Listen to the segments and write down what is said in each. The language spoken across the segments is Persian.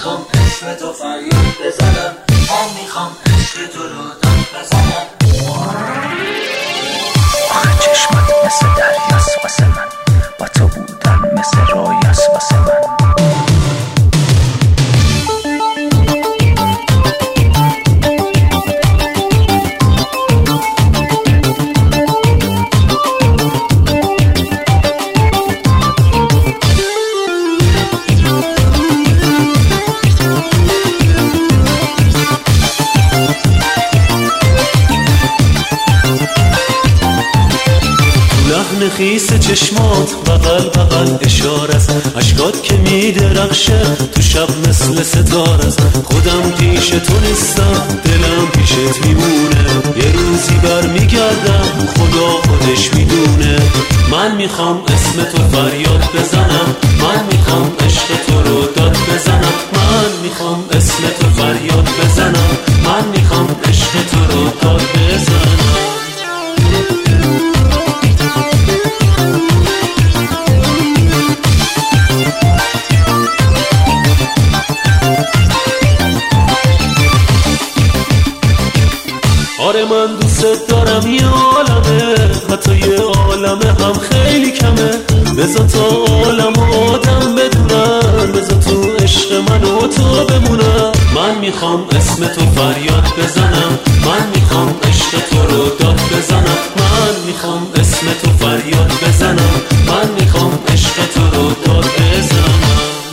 میخوام اسم تو فریاد بزنم، من میخوام عشق تو رو داد بزنم. آخه چشمت مثل دریاست واسه من، با تو بودن مثل رویاست واسه من. لحن خیس چشمات بغل بغل اشاره است، اشکات که میدرخشه تو شب مثل ستاره است. خودم پیش تو نیستم، دلم پیشت میمونه، یه روزی برمیگردم خدا خودش میدونه. من میخوام اسم تو فریاد بزنم، من میخوام عشق تو رو داد بزنم، من میخوام اسم تو فریاد بزنم، من میخوام عشق تو رو داد بزنم. آره من دوست دارم یه عالمه، حتی یه عالمه هم خیلی کمه. بذار تا عالم و آدم بدونن، بذار تو عشق من و تو بمونم. من میخوام اسم تو فریاد بزنم، من میخوام عشق تو رو داد بزنم، من میخوام اسم تو فریاد بزنم، من میخوام عشق تو رو داد بزنم.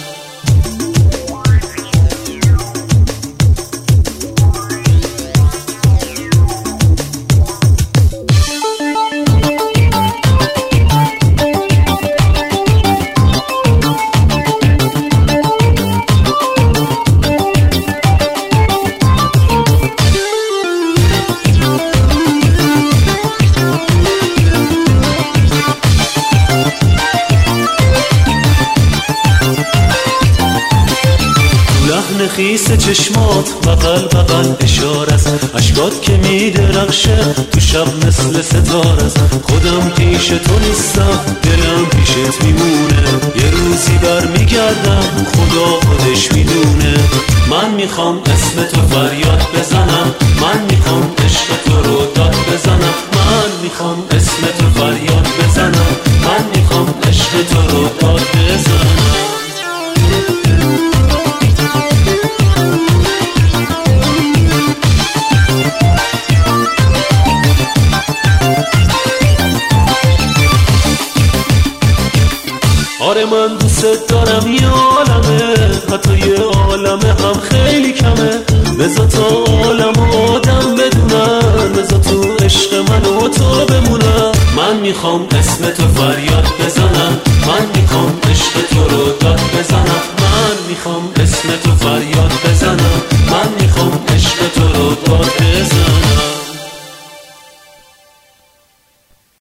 لحن خیس چشمات بغل بغل اشاره است، اشکات که میدرخشه تو شب مثل ستاره است. خودم پیش تو نیستم، دلم پیشت میمونه، یه روزی برمیگردم خدا خودش میدونه. من میخوام اسم تو فریاد بزنم، من میخوام عشق تو رو داد بزنم، من میخوام اسم تو فریاد بزنم، من میخوام عشق تو رو داد بزنم. آره من دوست دارم یه عالمه، حتی یه عالمه هم خیلی کمه. بذار تا عالم و آدم بدونن، بذار تو عشق من و تو بمونم. من میخوام اسم تو فریاد بزنم، من میخوام عشق تو رو داد بزنم، من میخوام اسم تو فریاد بزنم، من میخوام عشق تو رو داد بزنم.